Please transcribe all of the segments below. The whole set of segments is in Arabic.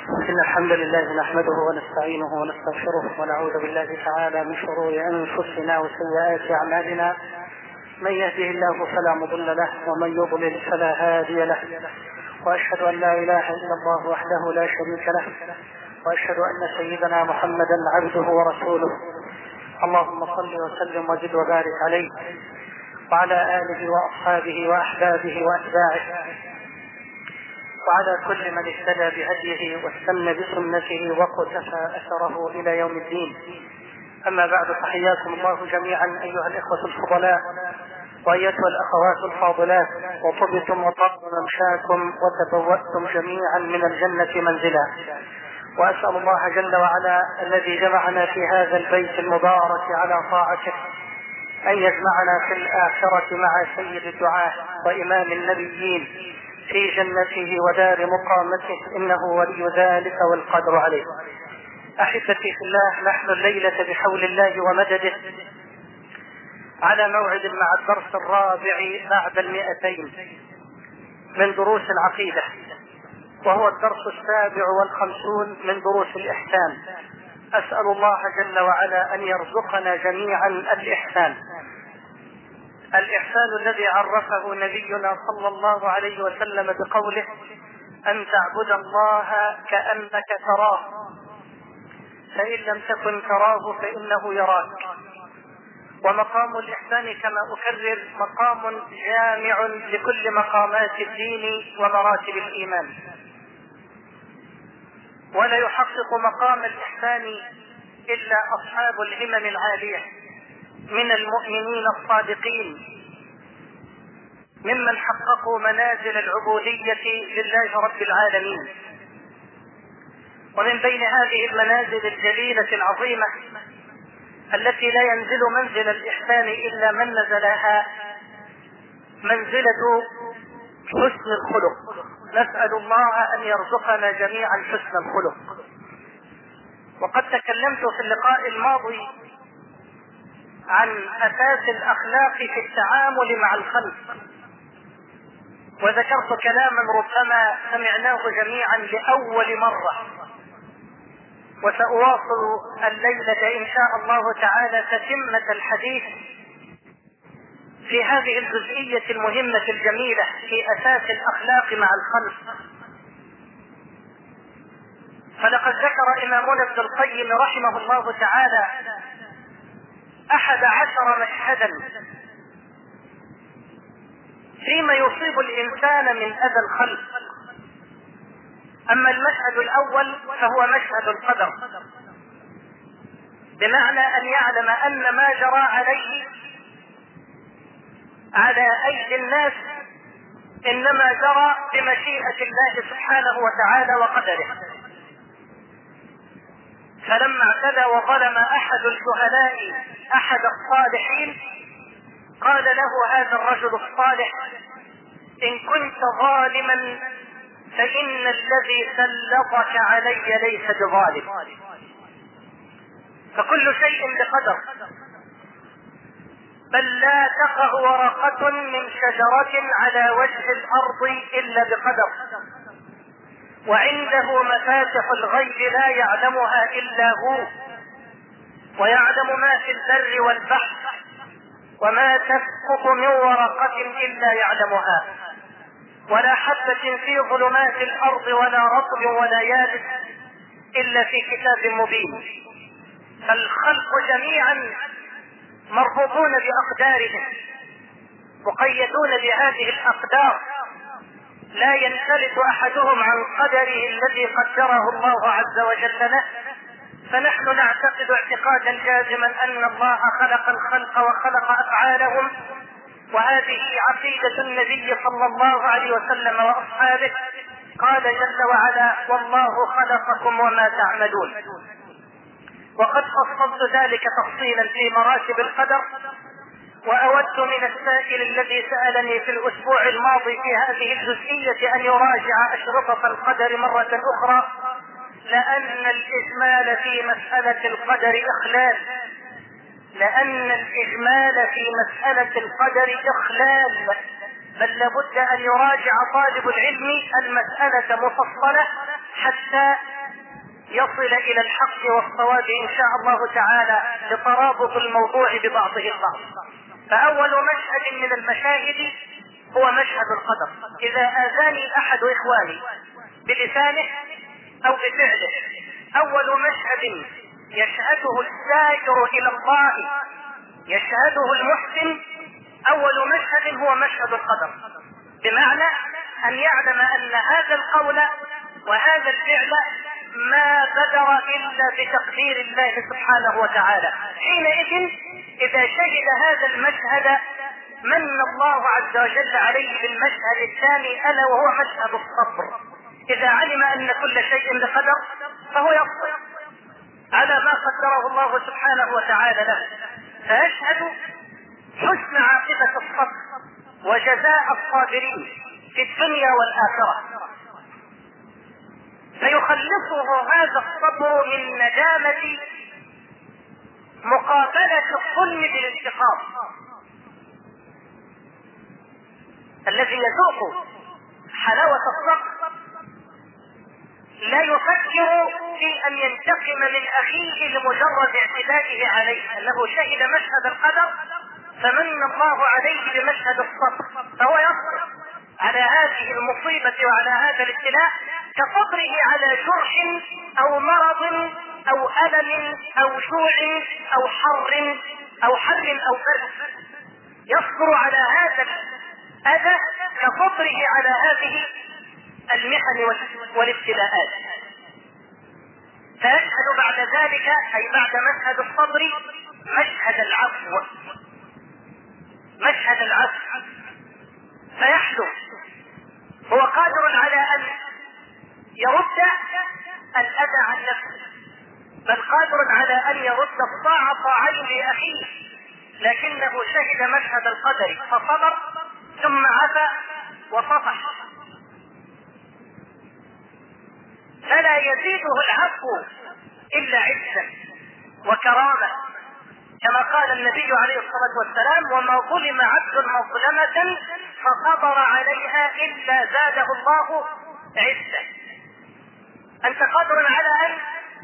إن الحمد لله نحمده ونستعينه ونستغفره ونعوذ بالله تعالى من شرور أنفسنا وسيئات أعمالنا. من يهده الله فلا مضل له ومن يضلل فلا هادي له، وأشهد أن لا إله إلا الله وحده لا شريك له، وأشهد أن سيدنا محمدا عبده ورسوله. اللهم صل وسلم وزد وبارك عليه وعلى آله وأصحابه وأحبابه وأتباعه وعلى كل من اهتدى بهديه واستنى بسنته وقتفى أثره إلى يوم الدين. أما بعد، فحياكم الله جميعا أيها الإخوة الفضلاء وأيتها الأخوات الفاضلات، وطبتم وطاب ممشاكم وتبوأتم جميعا من الجنة منزلا. وأسأل الله جل وعلا الذي جمعنا في هذا البيت المبارك على طاعته أن يجمعنا في الآخرة مع سيد الدعاة وإمام النبيين في جنته ودار مقامته، إنه ولي ذلك والقدر عليه. أحبتي في الله، نحن الليلة بحول الله ومدده على موعد مع الدرس الرابع بعد 200 من دروس العقيدة، وهو الدرس 57 من دروس الإحسان. أسأل الله جل وعلا أن يرزقنا جميعا الإحسان الذي عرفه نبينا صلى الله عليه وسلم بقوله: أن تعبد الله كأنك تراه، فإن لم تكن تراه فإنه يراك. ومقام الإحسان كما أكرر مقام جامع لكل مقامات الدين ومراتب الإيمان، ولا يحقق مقام الإحسان إلا أصحاب الهمم العالية من المؤمنين الصادقين، ممن حققوا منازل العبودية لله رب العالمين. ومن بين هذه المنازل الجليلة العظيمة التي لا ينزل منزل الإحسان إلا من نزلها منزلة حسن الخلق. نسأل الله أن يرزقنا جميعا حسن الخلق. وقد تكلمت في اللقاء الماضي عن أساس الأخلاق في التعامل مع الخلق، وذكرت كلاما ربما سمعناه جميعا لأول مرة، وسأواصل الليلة إن شاء الله تعالى تتمة الحديث في هذه الجزئية المهمة الجميلة في أساس الأخلاق مع الخلق. فلقد ذكر إمامنا ابن القيم رحمه الله تعالى 11 مشهدا فيما يصيب الإنسان من أذى الخلق. أما المشهد الأول فهو مشهد القدر، بمعنى أن يعلم أن ما جرى عليه على أيدي الناس إنما جرى بمشيئة الله سبحانه وتعالى وقدره. فلما اعتدى وظلم أحد الجهلاء أحد الصالحين، قال له هذا الرجل الصالح: إن كنت ظالما فإن الذي سلطك علي ليس بظالم. فكل شيء بقدر، بل لا تقع ورقة من شجرة على وجه الأرض إلا بقدر، وعنده مفاتح الغيب لا يعلمها إلا هو، ويعلم ما في البر والبحر، وما تسقط من ورقة إلا يعلمها، ولا حبة في ظلمات الأرض ولا رطب ولا يابس إلا في كتاب مبين. فالخلق جميعا مربوطون بأقدارهم، مقيدون بهذه الأقدار، لا ينفلت أحدهم عن قدره الذي قدره الله عز وجل له. فنحن نعتقد اعتقادا جازما أن الله خلق الخلق وخلق أفعالهم، وهذه عقيدة النبي صلى الله عليه وسلم وأصحابه. قال جل وعلا: والله خلقكم وما تعملون. وقد فصلت ذلك تفصيلا في مراتب القدر، وأود من السائل الذي سألني في الأسبوع الماضي في هذه الجزئية أن يراجع أشرطة القدر مرة أخرى، لأن الإجمال في مسألة القدر إخلال، بل لابد أن يراجع طالب العلم المسألة مفصلة حتى يصل إلى الحق والصواب إن شاء الله تعالى لترابط الموضوع ببعضه البعض. فأول مشهد من المشاهد هو مشهد القدر. إذا آذاني أحد إخواني بلسانه أو بفعله، أول مشهد يشهده السائر إلى الله، يشهده المحسن، أول مشهد هو مشهد القدر، بمعنى أن يعلم أن هذا القول وهذا الفعل ما بدر إلا بتقدير الله سبحانه وتعالى. حينئذ إذا شهد هذا المشهد من الله عز وجل عليه بالمشهد الثاني، ألا وهو مشهد الصبر. إذا علم أن كل شيء بقدر فهو يصبر على ما قدره الله سبحانه وتعالى له، فيشهد حسن عاقبة الصبر وجزاء الصابرين في الدنيا والآخرة، فيخلصه هذا الصبر من ندامة مقابلة الظلم بالانتقام. الذي يذوق حلاوة الصبر لا يفكر في أن ينتقم من أخيه لمجرد اعتدائه عليه، أنه شهد مشهد القدر فمن الله عليه بمشهد الصبر، فهو يصبر على هذه المصيبة وعلى هذا الابتلاء كصبره على جرح أو مرض أو ألم أو جوع أو حر أو برد، يصبر على هذا الأذى كصبره على هذه المحن والابتلاءات. فيشهد بعد ذلك، أي بعد مشهد الصبر، مشهد العفو، مشهد العفو، فيحلو هو قادر على أن يرد الأذى عن نفسه، بل قادر على أن يرد الطاعة طاعين لأخيه، لكنه شهد مشهد القدر فصبر ثم عفا وصفح. فلا يزيده العفو إلا عزا وكرامة، كما قال النبي عليه الصلاة والسلام: وما ظلم عبد مظلمة فصبر عليها إلا زاده الله عزا. أنت قادر على أن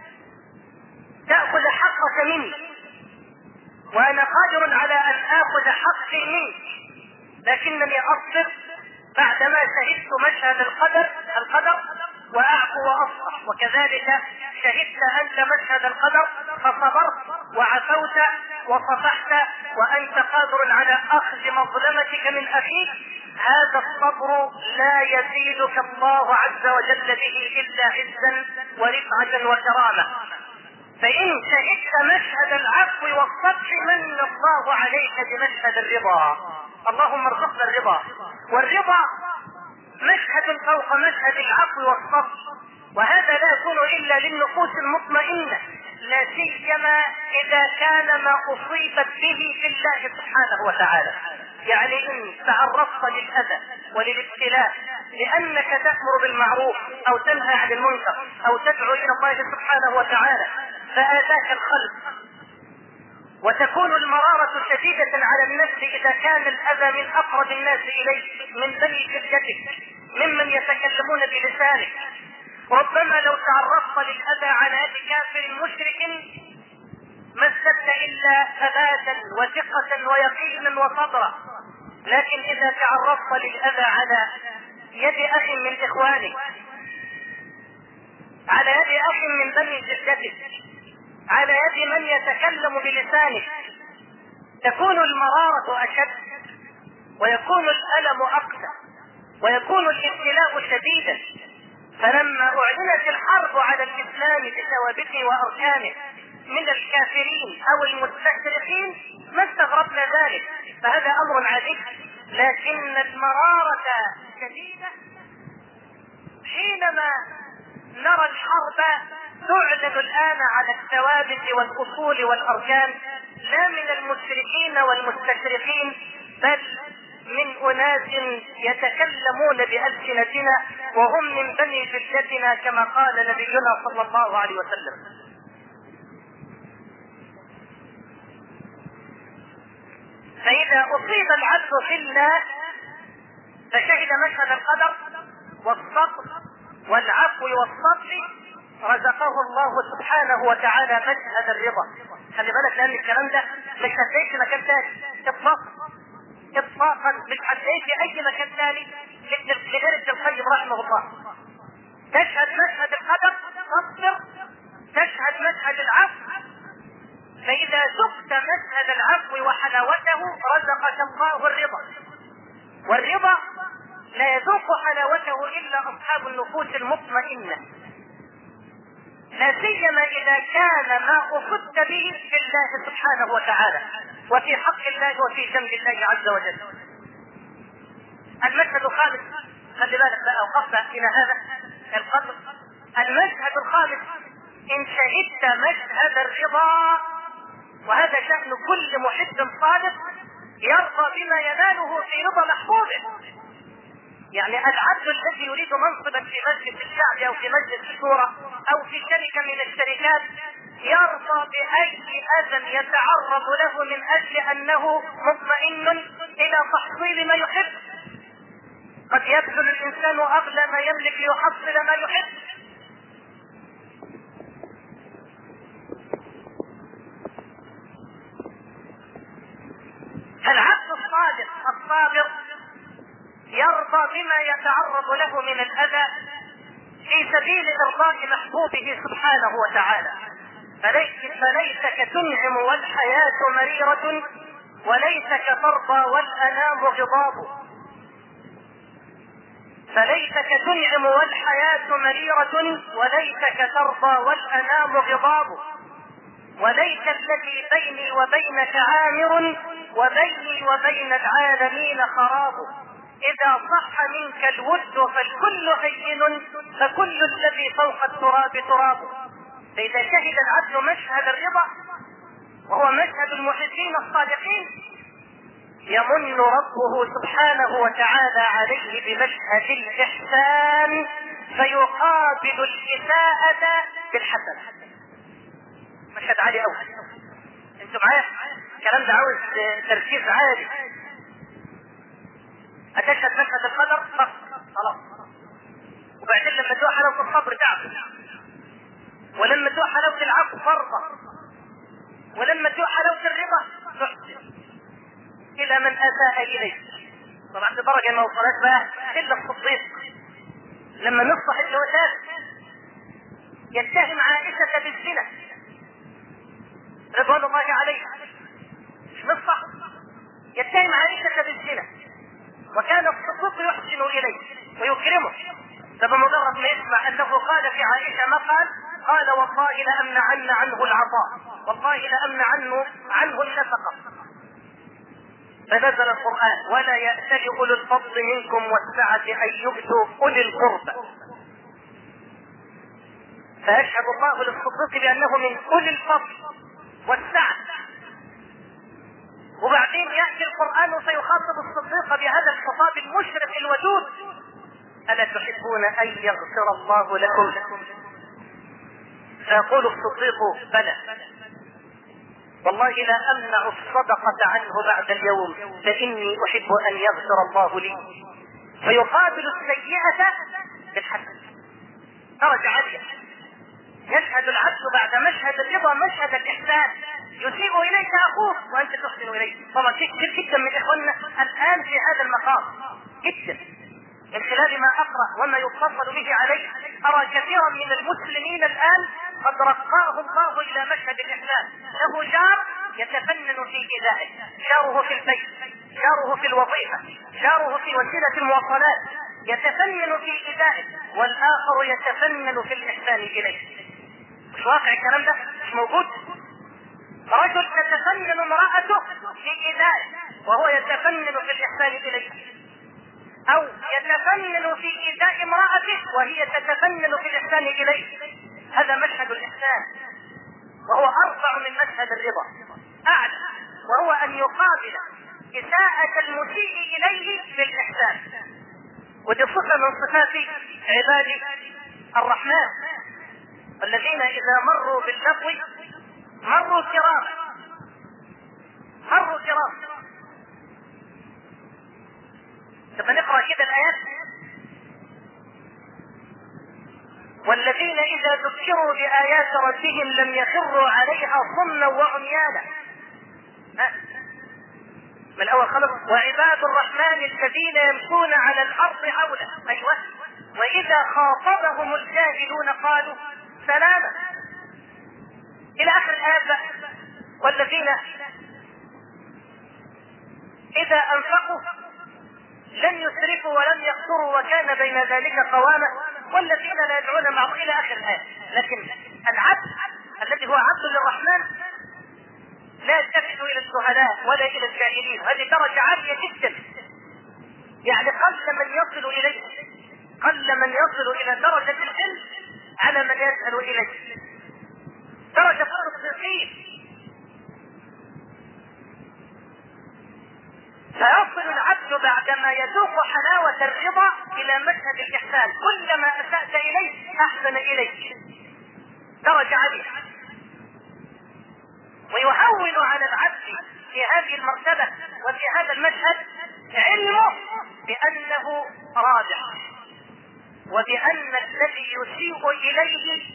تأخذ حقك مني، وأنا قادر على أن آخذ حقي منك، لكنني أصبر بعدما شهدت مشهد القدر وأعفو وأصفح. وكذلك شهدت أنت مشهد القدر فصبرت وعفوت وصفحت، وأنت قادر على أخذ مظلمتك من أخيك. هذا الصبر لا يزيدك الله عز وجل به إلا عزا ورفعة وكرامة. فإن شهدت مشهد العفو والصفح من الله عليك بمشهد الرضا. اللهم ارزقنا الرضا، والرضا مشهد فوق مشهد العفو والصبر، وهذا لا يكون إلا للنفوس المطمئنة، لا سيما إذا كان ما أصيبت به في الله سبحانه وتعالى. يعني إن تعرضت للأذى وللابتلاء لأنك تأمر بالمعروف أو تنهى عن المنكر أو تدعو إلى الله سبحانه وتعالى فآذاك الخلق، وتكون المرارة شديدة على النفس إذا كان الأذى من أقرب الناس إليك، من بني جلدتك، ممن يتكلمون بلسانك. ربما لو تعرضت للأذى على يد كافر مشرك ما ازددت إلا ثباتا وثقة ويقينا وصبرا، لكن إذا تعرضت للأذى على يد أخ من إخوانك، على يد أخ من بني جلدتك، على يد من يتكلم بلسانك، تكون المرارة أشد، ويكون الألم أقسى، ويكون الابتلاء شديدا. فلما أعلنت الحرب على الإسلام بثوابته وأركانه من الكافرين أو المستشرقين ما استغربنا ذلك، فهذا أمر عجيب. لكن المرارة شديدة حينما نرى الحرب تعلن الآن على الثوابت والأصول والأركان، لا من المشركين والمستشرقين، بل من أناس يتكلمون بألسنتنا وهم من بني جلدتنا، كما قال نبينا صلى الله عليه وسلم. فإذا أصيب العبد في الله فشهد مشهد القدر والصبر والعفو والصفح، رزقه الله سبحانه وتعالى مشهد الرضا. خلي بالك لان الكلام ده مش هتلاقيه في مكان ثاني اطلاقا، مش هتلاقيه في اي مكان ثاني لغير ابن القيم رحمه الله. تشهد مشهد القدر تصبر، تشهد مشهد العفو، فاذا ذقت مشهد العفو وحلاوته رزقك الله الرضا. والرضا لا يذوق حلاوته الا اصحاب النفوس المطمئنه، لا سيما اذا كان ما اصبت به في الله سبحانه وتعالى وفي حق الله وفي جنب الله عز وجل. المشهد الخامس، خلي بالك بقى وقفت الى هذا القدر. المشهد الخامس: ان شهدت مشهد الرضا، وهذا شأن كل محب صادق يرضى بما يناله في رضا محبوبه. يعني العبد الذي يريد منصبا في مجلس الشعب او في مجلس الشورى او في شركه من الشركات يرضى باي اذى يتعرض له من اجل انه مطمئن الى تحصيل ما يحب. قد يبذل الانسان اغلى ما يملك ليحصل ما يحب. العبد الصادق الصابر يرضى بما يتعرض له من الاذى في سبيل ارضاء محبوبه سبحانه وتعالى. فليتك تنعم والحياة مريرة، وليتك ترضى والانام غضاب. فليتك تنعم والحياة مريرة، وليتك ترضى والانام غضاب. وليت الذي بيني وبينك عامر، وبيني وبين العالمين خراب. إذا صح منك الود فالكل هين، فكل الذي فوق التراب تراب. فإذا شهد العبد مشهد الرضا وهو مشهد المحبين الصادقين يمن ربه سبحانه وتعالى عليه بمشهد الإحسان فيقابل الإساءة بالحسنة. مشهد عالي أوي. انتوا معايا؟ الكلام ده عاوز تركيز عالي. هتشهد مشهد القدر خلاص، وبعدين لما تدوق حلاوة الصبر تعب، ولما تدوق حلاوة العفو فرضة، ولما تدوق حلاوة الرضا تحسن إلى من أساء إليك. طبعا بدرجة ما وصلت بقى إلا الصديق لما نصح الجوازات يتهم عائشة بالزنا رضوان الله عليها، مش نصح، يتهم عائشة بالزنا، وكان الصديق يحسن إليه ويكرمه. فبمجرد ما يسمع أنه قال في عائشة ما قال والله لأمنعن عنه العطاء، والله لأمنعن عنه النفقة. فنزل القرآن: ولا يأتل أولو الفضل منكم والسعة أن يؤتوا أولي القربى. فيشهد الله للصديق بأنه من أولي الفضل والسعة. وبعدين يأتي القرآن فيخاطب الصديق بهذا الخطاب المشرف الودود: ألا تحبون أن يغفر الله لكم؟ فيقول الصديق: بلى، والله لا أمنع الصدقة عنه بعد اليوم، فإني أحب أن يغفر الله لي. فيقابل السيئة بالحسنة، درجة عالية. يشهد العبد بعد مشهد الرضا مشهد الإحسان. يسيء إليك أخوك وأنت تحسن إليه. طبعا كثير جدا من إخواننا الآن في هذا المقام جدا، من خلال ما أقرأ وما يتصل به عليه أرى كثيرا من المسلمين الآن قد رقاه الله إلى مشهد الإحسان. له جار يتفنن في إيذائه، جاره في البيت، جاره في الوظيفة، جاره في وسيلة المواصلات، يتفنن في إيذائه، والآخر يتفنن في الإحسان إليه. مش واقع الكلام ده؟ مش موجود. رجل تتفنن امرأته في إيذائه وهو يتفنن في الإحسان إليه، أو يتفنن في إيذاء امرأته وهي تتفنن في الإحسان إليه. هذا مشهد الإحسان، وهو أرفع من مشهد الرضا، أعلى، وهو أن يقابل إساءة المسيء إليه بالإحسان. ودي صفة من صفات عباد الرحمن الذين إذا مروا باللغو مروا كراما، مروا كراما. طب نقرأ كده الآيات: والذين إذا ذكروا بآيات ربهم لم يخروا عليها صما وعميانا. من الأول خلق وعباد الرحمن الذين يمشون على الأرض حولا. أيوة. وإذا خاطبهم الجاهلون قالوا سلاما إلى آخر الآية. والذين إذا أنفقوا لم يسرفوا ولم يقتروا وكان بين ذلك قواما والذين لا يدعون معه إلى آخر الآية. لكن العبد الذي هو عبد للرحمن لا يلتفت إلى الجهلاء ولا إلى الجاهلين. هذه درجة عالية جدا، يعني قل من يصل إلى درجة العلم على من يسأل إليه. درجة فوق الصديقين. فيصل العبد بعدما يذوق حلاوة الرضا إلى مشهد الإحسان، كلما أسأت إليه أحسن إليك. درجة عالية. ويهون على العبد في هذه المرتبة وفي هذا المشهد علمه بأنه رابح، وبأن الذي يسيء إليه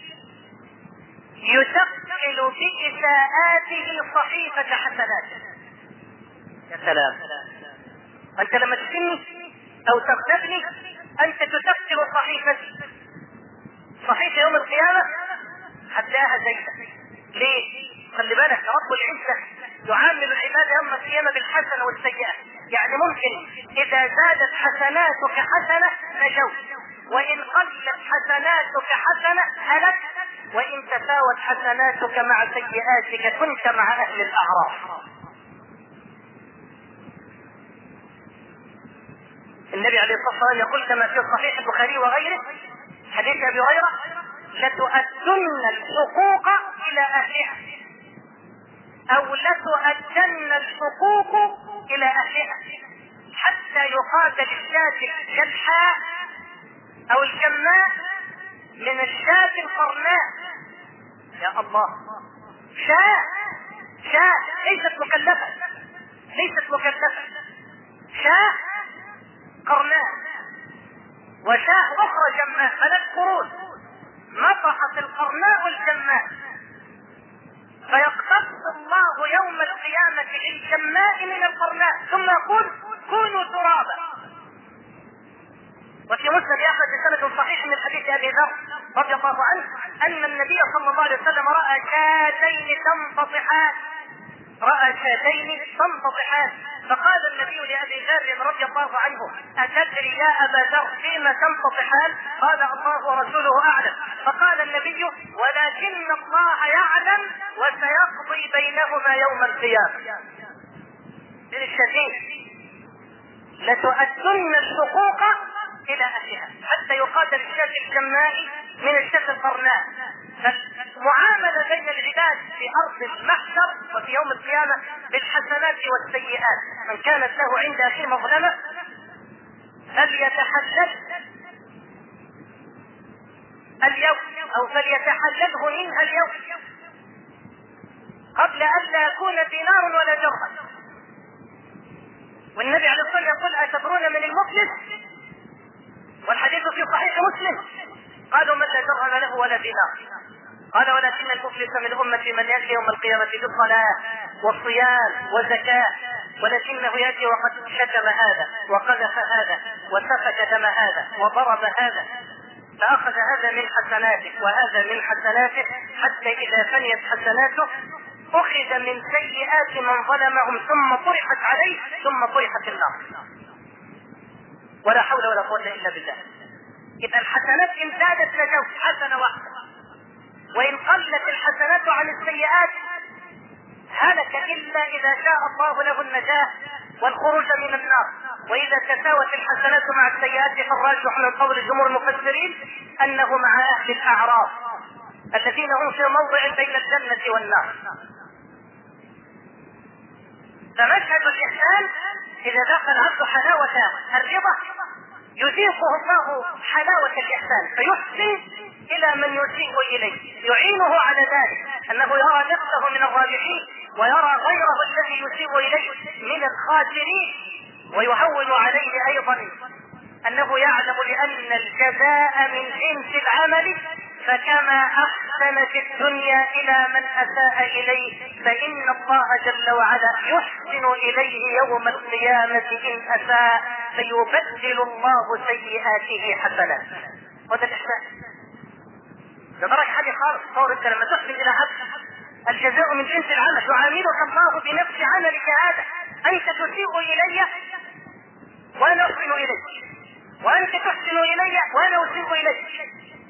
يثقل بإساءاته صحيفة حسناته. يا سلام، أنت لما تسني أو تغتبني أنت تثقل صحيفتي. صحيفة يوم القيامة هتلاقيها زينة. ليه؟ خلي بالك رب العزة يعامل العباد يوم القيامة بالحسنة والسيئة. يعني ممكن إذا زادت حسناتك حسنة نجوت، وإن قلت حسناتك حسنة هلكت، وإن تساوت حسناتك مع سيئاتك كنت مع أهل الأعراف. النبي عليه الصلاة والسلام يقول كما في صحيح البخاري وغيره حديث أبي هريرة: لتؤدن الحقوق إلى أهلها أو لتؤدن الحقوق إلى أهلها حتى يقال للشاة الجلحاء أو الجماء من الشاة القرناء. يا الله، شاة ليست مكلفة، شاة قرناء وشاة أخرى جماء. فلا قرون نطحت القرناء الجماء، فيقتص الله يوم القيامة للجماء من القرناء ثم يقول كونوا ترابا. وفي مسند أحمد بسند صحيح من حديث أبي ذر رضي الله عنه أن النبي صلى الله عليه وسلم رأى شاتين تنتطحان، فقال النبي لأبي ذر رضي الله عنه: أتدري يا أبا ذر فيما تنتطحان؟ قال: الله ورسوله أعلم. فقال النبي: ولكن الله يعلم وسيقضي بينهما يوم القيامة. للشديد لتؤدن الحقوق إلى أهلها حتى يقاتل الشاة الجماء من الشاة القرناء. فالمعاملة بين العباد في أرض المحشر وفي يوم القيامة بالحسنات والسيئات. من كانت له عند أخيه مظلمة فليتحلل اليوم أو فليتحلله منها اليوم قبل أن لا يكون دينار ولا درهم. والنبي عليه الصلاة والسلام يقول: أتدرون من المفلس؟ والحديث في صحيح مسلم. قالوا: من لا درهم له ولا دينار؟ قال: ولكن المفلس من أمتي من يأتي يوم القيامة بالصلاة والصيام والزكاة، ولكنه يأتي وقد شتم هذا وقذف هذا وسفك دم هذا وضرب هذا، فأخذ هذا من حسناته وهذا من حسناته حتى إذا فنيت حسناته أخذ من سيئات من ظلمهم ثم طرحت عليه ثم طرحت النار. ولا حول ولا قوة إلا بالله. إذا الحسنات إن زادت نجوت حسنة واحدة، وإن قلت الحسنات عن السيئات هلك إلا إذا شاء الله له النجاة والخروج من النار. وإذا تساوت الحسنات مع السيئات فالراجح من قول جمهور المفسرين أنه مع أهل الأعراف الذين هم في موضع بين الجنة والنار. فمشهد الإحسان إذا ذاق العبد حلاوة الرضا يذيقه الله حلاوة الإحسان فيحسن إلى من يسيء إليه، يعينه على ذلك أنه يرى نفسه من الرابحين ويرى غيره الذي يسيء إليه من الخاسرين، ويهون عليه أيضا أنه يعلم لأن الجزاء من جنس العمل فكما أحسن في الدنيا إلى من أساء إليه فإن الله جل وعلا يحسن إليه يوم القيامة إن أساء فيبدل الله سيئاته حسنات. وده الإحسان لدرجة حاجة خالص. صور أنت لما تحسن إلى عبد الجزاء من جنس العمل، يعاملك الله بنفس عملك هذا. أنت تسيء إلي وأنا أحسن إليك، وأنت تحسن إلي وأنا أسيء إليك.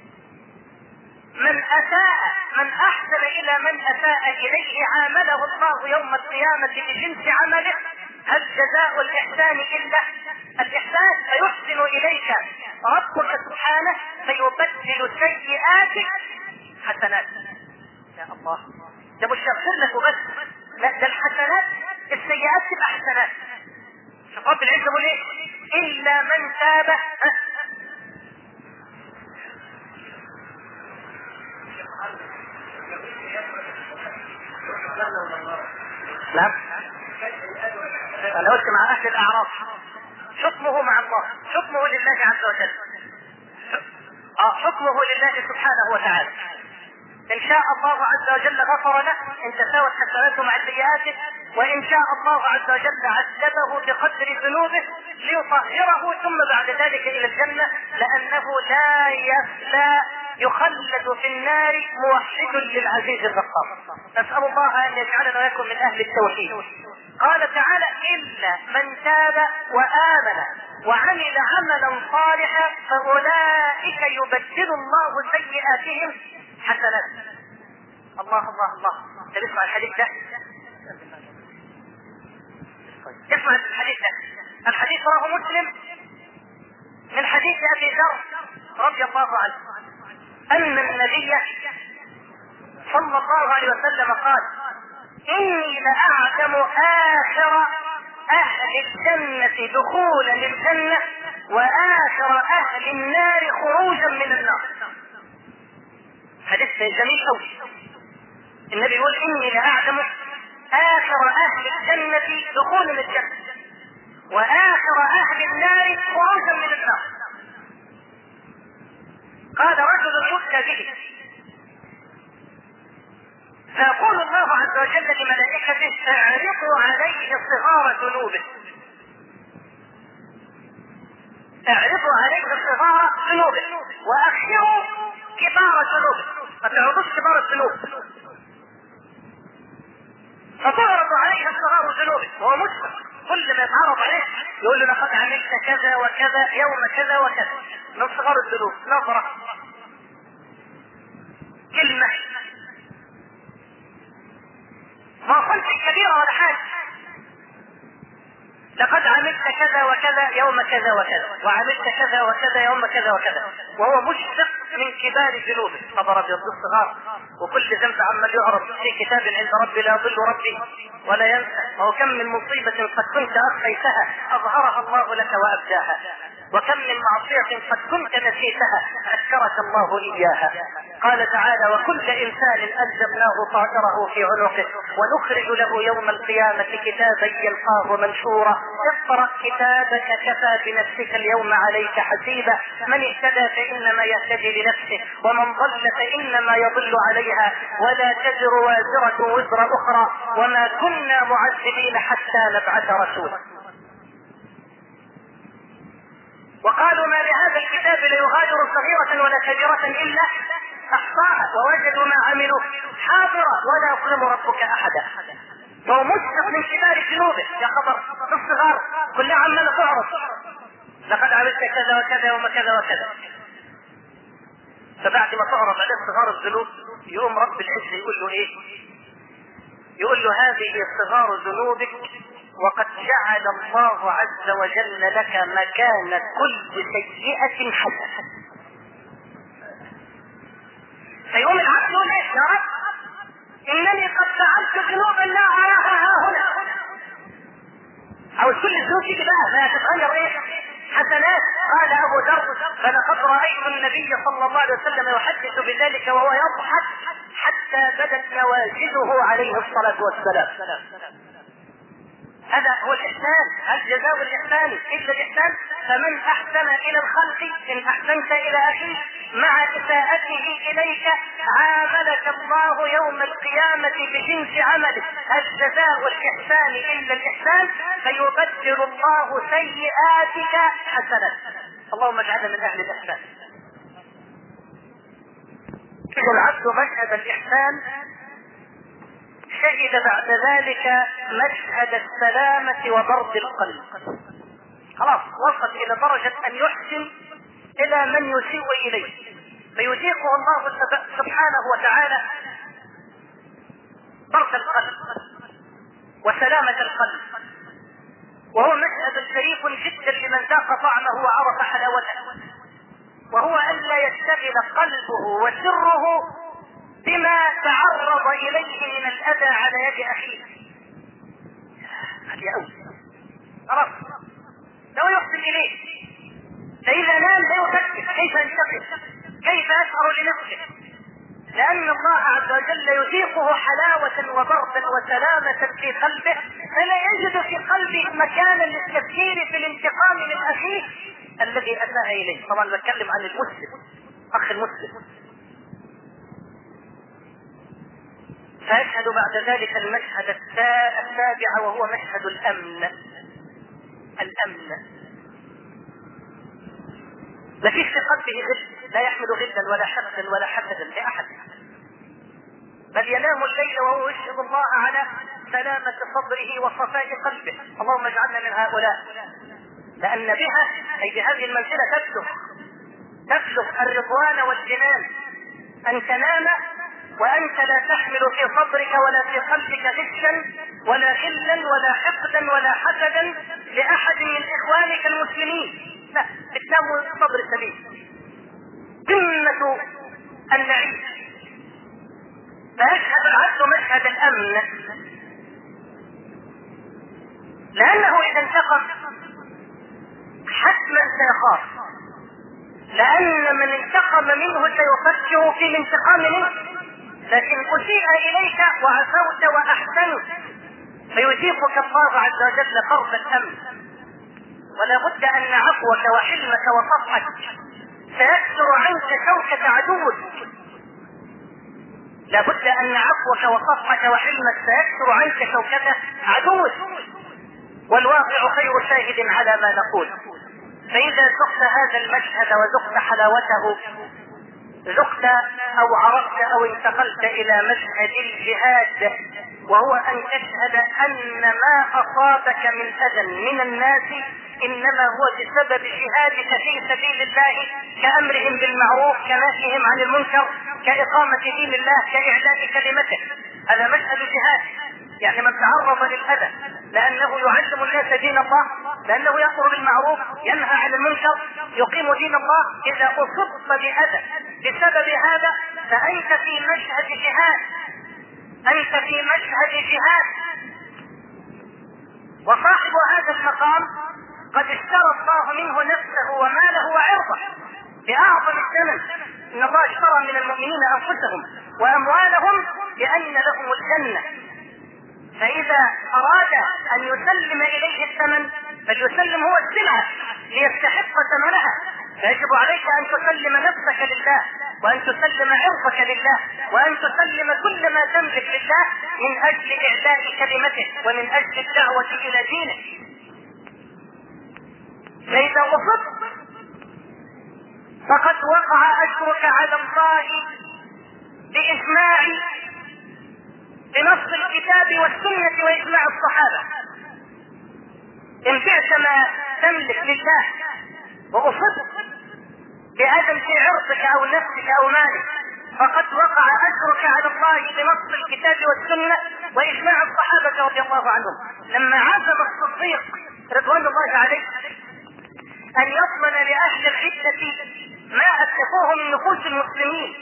من أحسن إلى من أساء إليه عامله الله يوم القيامة بجنس عمله. هل جزاء الإحسان إلا الإحسان؟ فيحسن إليك ربك سبحانه فيبدل سيئاتك حسنات. يا الله، ده مش يغفر لك وبس، لا ده الحسنات السيئات تبقى حسنات. شوف رب العزة يقول ايه؟ إلا من تاب. نعم، أنا قلت مع أهل الأعراف حكمه مع الله، حكمه لله عز وجل. حكمه لله سبحانه وتعالى. إن شاء الله عز وجل غفر له إن تساوت حسناته مع سيئاته، وإن شاء الله عز وجل عذبه بقدر ذنوبه ليطهره ثم بعد ذلك إلى الجنة، لأنه لا يخلد في النار موحد للعزيز الغفار. نسأل الله أن يجعلنا ويكن من أهل التوحيد. قال تعالى: إلا من تاب وآمن وعمل عملا صالحا فأولئك يبدل الله سيئاتهم حسنات. الله الله الله. انت اسمع الحديث ده، اسمع الحديث ده. الحديث رواه مسلم من حديث ابي ذر رضي الله عنه ان النبي صلى الله عليه وسلم قال: اني لاعلم اخر اهل الجنة دخولا للجنة واخر اهل النار خروجا من النار. حديث جميل قوي. النبي يقول: اني لاعلم اخر اهل الجنة دخولا للجنة واخر اهل النار خروجا من النار. قال: رجل يؤتى به فيقول الله عز وجل لملائكته: اعرضوا عليه صغار ذنوبه، اعرضوا عليه صغار ذنوبه واخروا كبار ذنوبه، ما تعرضوش كبار الذنوب. فتعرض عليه صغار ذنوبه وهو مشفق، كل ما يتعرض عليه يقول له: لقد عملت كذا وكذا يوم كذا وكذا من صغار الذنوب. نظرة، كلمة، ما قلت كبيرة ولا حاجة. لقد عملت كذا وكذا يوم كذا وكذا وعملت كذا وكذا يوم كذا وكذا، وهو مشفق من كبار ذنوبه. خبر ابيض الصغار، وكل ذنب عمال يعرض في كتاب عند ربي لا يضل ربي ولا ينسى. وهو كم من مصيبة قد كنت اخفيتها اظهرها الله لك وابداها، وكم من معصية قد كنت نسيتها اذكرك الله اياها. قال تعالى: وكل انسان الزمناه طائره في عنقه ونخرج له يوم القيامة كتابا يلقاه منشورا اقرأ كتابك كفى بنفسك اليوم عليك حسيبا. من اهتدى فإنما يهتدي لنفسه ومن ضل فإنما يضل عليها ولا تزر وازرة وزر أخرى وما كنا معذبين حتى نبعث رسولا. وقالوا: ما لهذا الكتاب لا يغادر صغيرة ولا كبيرة إلا أحصاها ووجدوا ما عملوا حاضرا ولا يظلم ربك أحدا. فهو مشفق من كبار ذنوبه. يا خبر، الصغار كلها عمالة تعرض: لقد عملت كذا وكذا يوم كذا وكذا. فبعد ما تعرض عليه صغار الذنوب يقوم رب العزة يقول له ايه؟ يقول له: هذه صغار ذنوبك وقد جعل الله عز وجل لك مكان كل سيئة حسنة. فيقوم العبد يقول: ايش يا رب؟ انني قد فعلت ذنوبا لا اراها ها هنا. او كل الذنوب تيجي بقى لا تتغير ايه؟ حسنات. قال ابو ذر: فلقد رايت النبي صلى الله عليه وسلم يحدث بذلك وهو يضحك حتى بدت نواجذه عليه الصلاه والسلام. هذا هو الإحسان، هل جزاء الإحسان إلا الإحسان؟ فمن أحسن إلى الخلق إن أحسنت إلى أخيك مع إساءته إليك عاملك الله يوم القيامة بجنس عملك. هل جزاء الإحسان إلا الإحسان؟ فيبدل الله سيئاتك حسنات. اللهم اجعلنا من أهل الإحسان. إذا العبد مشهد الإحسان شهد بعد ذلك مشهد السلامة وبرد القلب. خلاص وصل إلى درجة أن يحسن إلى من يسيء إليه، فيذيقه الله سبحانه وتعالى برد القلب وسلامة القلب، وهو مشهد شريف جدا لمن ذاق طعمه وعرف حلاوته، وهو ألا يشتغل قلبه وسره بما تعرض إليه من الأذى على يد أخيه. هذه أول خلاص لو يحسن إليه، فإذا نام لا يفكر كيف ينتقل، كيف يشعر لنفسه، لأن الله عز وجل يذيقه حلاوة وبردا وسلامة في قلبه، فلا يجد في قلبه مكانا للتفكير في الانتقام من أخيه الذي أساء إليه. طبعا بتكلم عن المسلم، أخ المسلم. فيشهد بعد ذلك المشهد السابع وهو مشهد الأمن. ما فيش في قلبه غل، لا يحمل غلا ولا حقدا ولا حسدا لأحد، بل ينام الليل وهو يشهد الله على سلامة صدره وصفاء قلبه. اللهم اجعلنا من هؤلاء، لأن بها أي بهذه المنزلة تبلغ الرضوان والجنان، أن تنام وأنت لا تحمل في صدرك ولا في قلبك غشا ولا غلا ولا حقدا ولا حسدا لأحد من إخوانك المسلمين، لا، بتنام صدر سليم، قمة النعيم. فيشهد العبد مشهد الأمن، لأنه إذا انتقم حتما سيخاف، لأن من انتقم منه سيفكر في الانتقام منه، لكن أسيء إليك وعفوت وأحسنت فيذيقك الله عز وجل برد الأمن. ولا بد أن عفوك وحلمك وصفحك سيكسر عنك شوكة عدوك، لا بد أن عفوك وصفحك وحلمك سيكسر عنك شوكة عدوك، والواقع خير شاهد على ما نقول. فإذا ذقت هذا المشهد وذقت حلاوته، ذقت أو عرفت أو انتقلت إلى مشهد الجهاد، وهو أن تشهد أن ما أصابك من أذى من الناس إنما هو بسبب جهادك في سبيل الله، كأمرهم بالمعروف، كنهيهم عن المنكر، كإقامة دين الله، كإعلاء كلمته. هذا مشهد الجهاد، يعني من تعرض للأذى لأنه يعلم الناس دين الله، لأنه يأمر بالمعروف، ينهى عن المنكر، يقيم دين الله، إذا أصبت بأذى بسبب هذا فأنت في مشهد جهاد، أنت في مشهد جهاد. وصاحب هذا المقام قد اشترى الله منه نفسه وماله وعرضه بأعظم الثمن. إن الله اشترى من المؤمنين أنفسهم وأموالهم بأن لهم الجنة، فإذا أراد أن يسلم إليه الثمن فليسلم هو السلعة ليستحق ثمنها. فيجب عليك أن تسلم نفسك لله، وأن تسلم عرضك لله، وأن تسلم كل ما تملك لله من أجل إعلاء كلمته ومن أجل الدعوة إلى دينه. فإذا وصلت فقد وقع أجرك على الله بإجماع بنص الكتاب والسنة وإجماع الصحابة. إن بعت ما تملك لله وأصبت بأذى في عرضك أو نفسك أو مالك فقد وقع أجرك على الله بنص الكتاب والسنة وإجماع الصحابة رضي الله عنهم. لما عزم الصديق رضوان الله عليه أن يضمن لأهل الردة ما أتلفوه من نفوس المسلمين،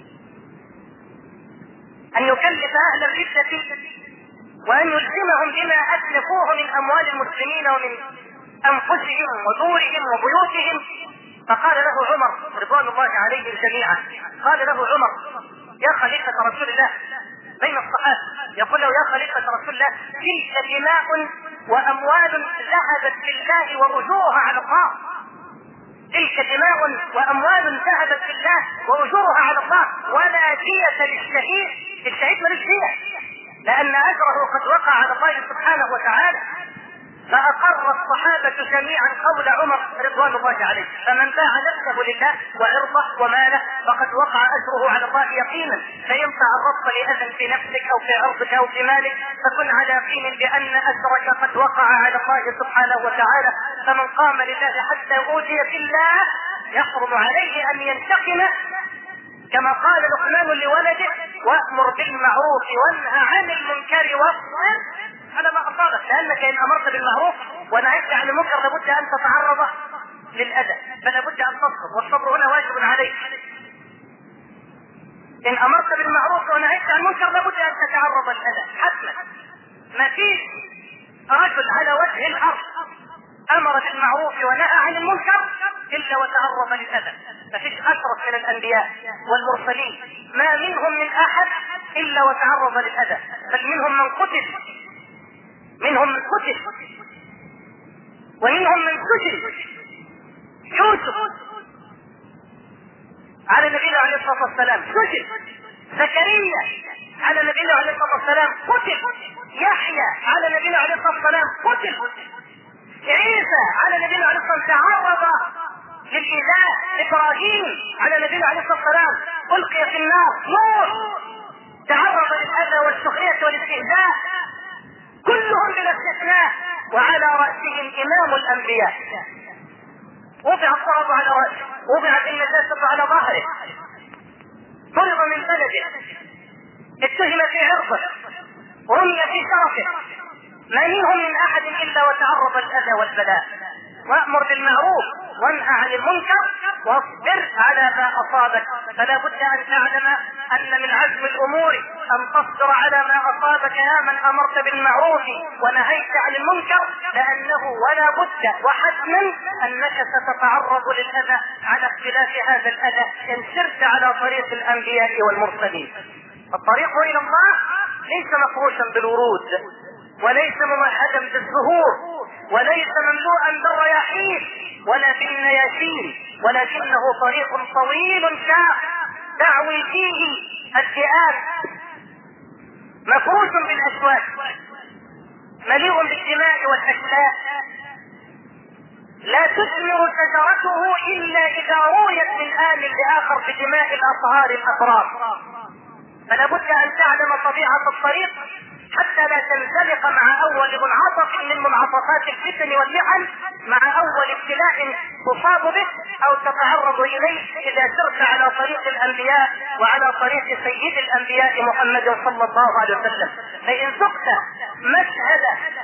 أن يكلف أهل الردة وأن يلزمهم بما أتلفوه من أموال المسلمين ومن أنفسهم ودورهم وبيوتهم، فقال له عمر رضوان الله عليهم جميعا، قال له عمر: يا خليفة رسول الله، بين الصحابة يقول له يا خليفة رسول الله تلك دماء وأموال ذهبت لله وأجورها على الله، تلك دماء وأموال ذهبت لله وأجورها على الله، ولا دية للشهيد، الشهيد ملوش دية لأن أجره قد وقع على الله سبحانه وتعالى. فأقر الصحابة جميعا قول عمر رضوان الله عليه: فمن باع نفسه لله وعرضه وماله فقد وقع أجره على الله يقينا، فإن تعرضت لأذى في نفسك أو في عرضك أو في مالك فكن على يقين بأن أجرك قد وقع على الله سبحانه وتعالى. فمن قام لله حتى أوذي في الله يحرم عليه أن ينتقم، كما قال لقمان لولده: وأمر بالمعروف وانهى عن المنكر واصبر على ما أصابك، لأنك إن أمرت بالمعروف ونهيت عن المنكر لابد أن تتعرض للأذى، فلا بد أن تصبر، والصبر هنا واجب عليك. إن أمرت بالمعروف ونهيت عن المنكر لابد أن تتعرض للأذى حتما. ما فيش رجل على وجه الأرض أمر بالمعروف ونهى عن المنكر إلا وتعرض للأذى. ما فيش أشرف من الأنبياء والمرسلين ما منهم من أحد إلا وتعرض للأذى، بل منهم من قتل، منهم من قتل ومنهم من قتل. يوسف على نبينا عليه الصلاة والسلام قتل، زكريا على نبينا عليه الصلاة والسلام قتل، يحيى على نبينا عليه الصلاة والسلام قتل، عيسى على نبينا عليه الصلاة والسلام تعرض للإيذاء، إبراهيم على نبينا عليه الصلاة والسلام ألقي في النار، نوح تعرض للأذى والسخرية والاستهزاء، كلهم بلا استثناء، وعلى رأسهم إمام الأنبياء. وضع الصعب على رأسه، وضعت النجاسة على ظهره، طرد من بلده، اتهم في عرضه، رمي في شرفه، ما منهم من أحد إلا وتعرض الأذى والبلاء. وأمر بالمعروف وانهى عن المنكر واصبر على ما أصابك، فلا بد أن تعلم أن من عزم الأمور أن تصبر على ما أصابك يا من أمرت بالمعروف ونهيت عن المنكر، لأنه ولا بد وحتما أنك ستتعرض للأذى على اختلاف هذا الأذى إن سرت على طريق الأنبياء والمرسلين. الطريق إلى الله ليس مفروشا بالورود، وليس ممهدا بالزهور، وليس مملوءا بالرياحين ولا بالنياشين، ولكنه طريق طويل شاق دعوي فيه الذئاب، مفروش بالاشواك، مليء بالدماء والاشلاء، لا تثمر شجرته الا اذا رويت من آن لاخر بدماء الاطهار الابرار. فلا بد ان تعلم طبيعة الطريق حتى لا تنزلق مع اول منعطف من منعطفات الفتن والمحن، مع اول ابتلاء تصاب به او تتعرض اليه اذا سرت على طريق الانبياء وعلى طريق سيد الانبياء محمد صلى الله عليه وسلم. فان ذقت مشهد